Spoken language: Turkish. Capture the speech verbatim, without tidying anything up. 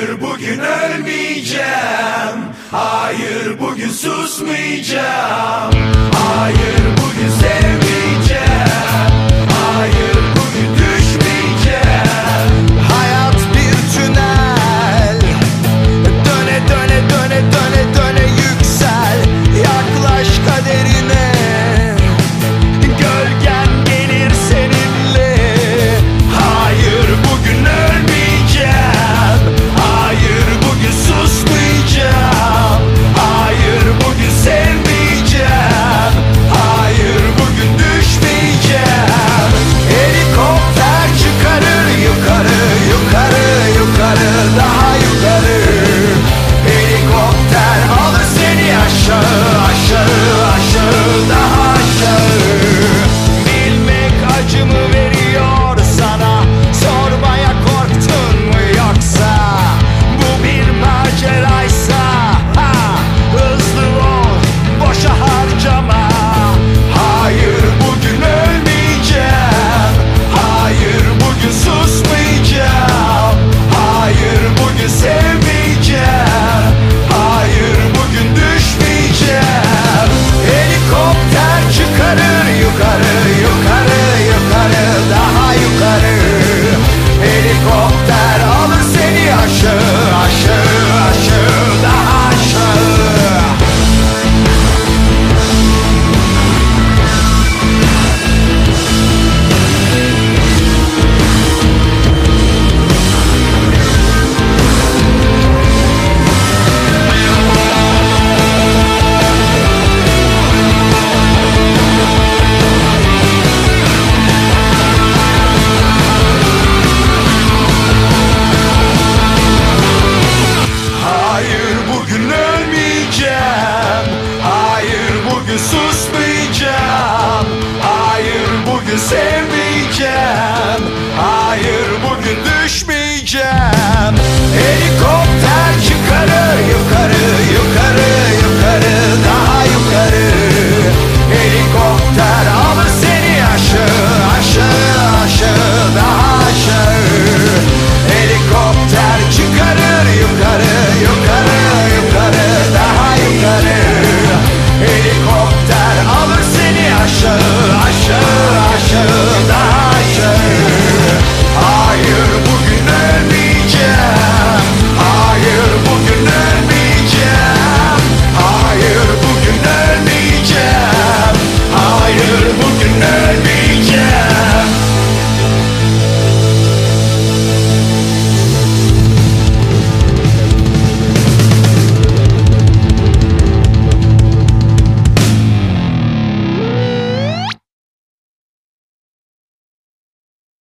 Hayır, bugün ölmeyeceğim. Hayır, bugün susmayacağım. Hayır, bugün sevmeyeceğim. Hayır, bugün düşmeyeceğim. Hayat bir tünel, döne döne döne döne döne yüksel. Yaklaş kaderine, gölgen gelir seninle. Hayır, bugün ölmeyeceğim. Hayır, bugün susmayacağım. Hayır, bugün sevmeyeceğim. Hayır, bugün düşmeyeceğim. Helikopter çıkarır yukarı yukarı yukarı daha yukarı. Helikopter alır seni aşağı aşağı aşağı daha aşağı. Bilmek acı mı veriyor sana? Sormaya korktun mu yoksa? Bu bir maceraysa ha, hızlı ol, boşa harcama. Hayır, bugün ölmeyeceğim. Hayır, bugün susmayacağım. Hayır, bugün sevmeyeceğim. Hayır, bugün düşmeyeceğim. Helikopter çıkarır yukarı yukarı yukarı daha yukarı. Helikopter alır seni aşağı aşağı aşağı daha aşağı. Hayır, bugün ölmeyeceğim. Hayır, bugün susmayacağım. Hayır, bugün sevmeyeceğim. Hayır, bugün düşmeyeceğim. Helikopter